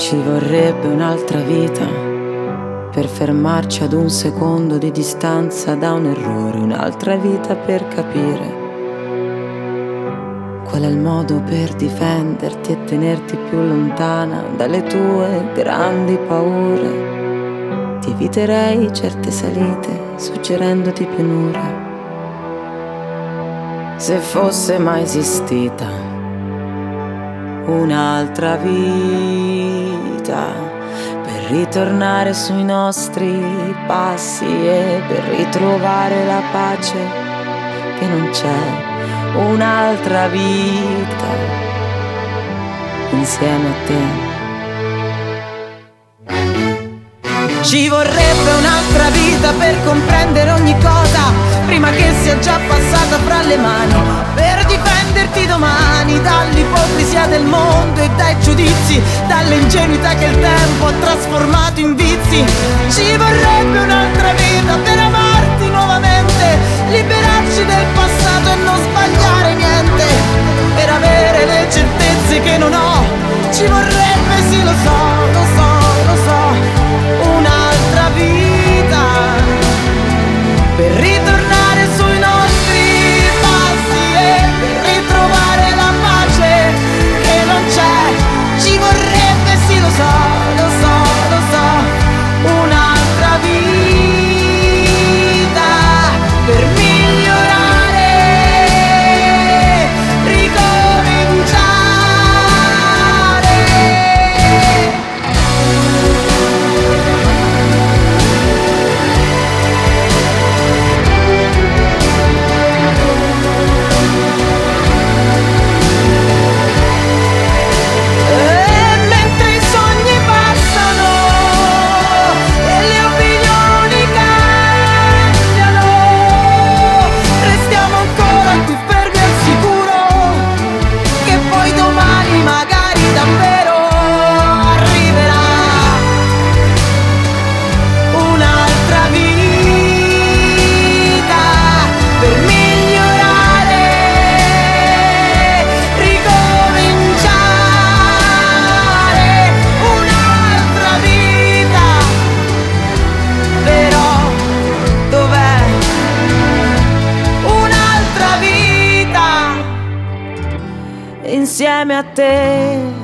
Ci vorrebbe un'altra vita per fermarci ad un secondo di distanza da un errore, un'altra vita per capire qual è il modo per difenderti e tenerti più lontana dalle tue grandi paure. Ti eviterei certe salite suggerendoti pianura. Se fosse mai esistita un'altra vita per ritornare sui nostri passi e per ritrovare la pace che non c'è, un'altra vita insieme a te. Ci vorrebbe un'altra vita per comprendere ogni cosa prima che sia già passata fra le mani, per difenderti domani dall'ipocrisia del mondo e dai giudizi, dall'ingenuità che il tempo ha trasformato in vizi. Ci vorrebbe un'altra vita per amarti nuovamente, liberarci del passato e non sbagliare niente, per avere le certezze che non ho. Ci vorrebbe, sì lo so, un'altra vita per ritornare sui nostri passi e per ritrovare la pace che non c'è. Ci vorrebbe, sì lo so, un'altra vita per migliorare, ricominciare. Insieme a te.